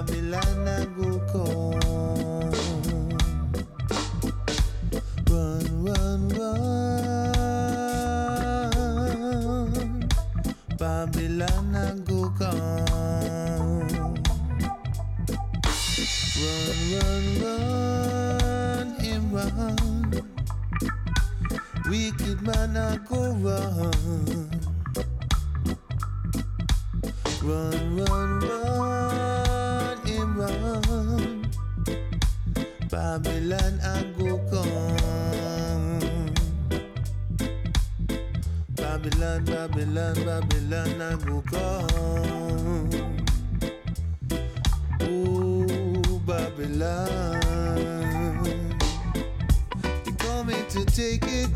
Babylon I go come. Run, run, run. Babylon I go come. Run, run, run, him run. Wicked man I go run. Run, run, run, him run. Babylon I go come. Babylon, Babylon, Babylon I go come. Oh, Babylon, you're coming to take it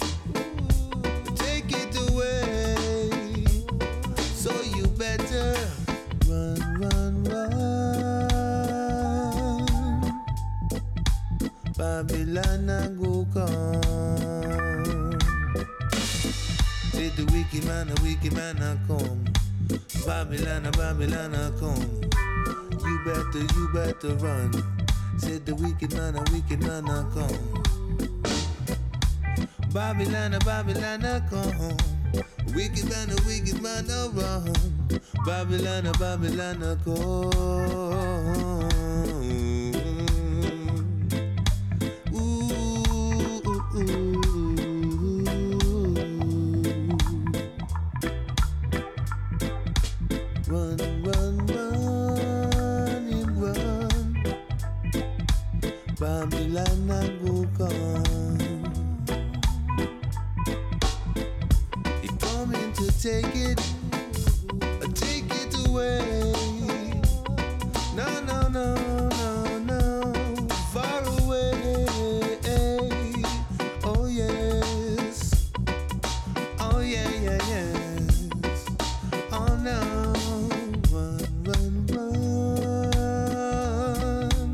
away. So you better run, run, run. Babylon I go come. Say the wicked man I come. Babylon I come. You better run. Say the wicked man I come. Babylon I come. Wicked man I run. Babylon I come. Ooh, ooh, ooh. Run, run, run, and run. Babylon I go come. He coming to take it away. No, no, no, no, no, far away. Oh yes, oh yeah, yeah, yes. Oh no, run, run, run.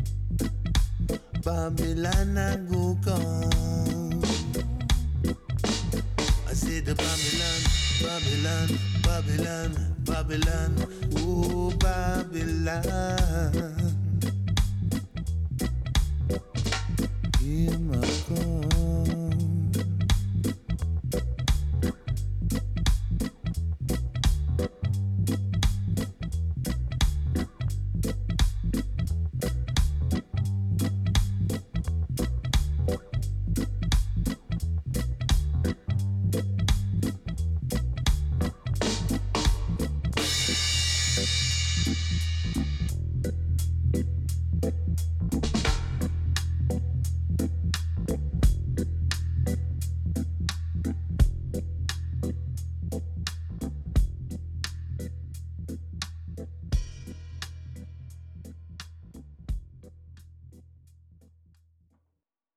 Babylon I go come. I say the Babylon, Babylon, Babylon, Babylon, oh Babylon.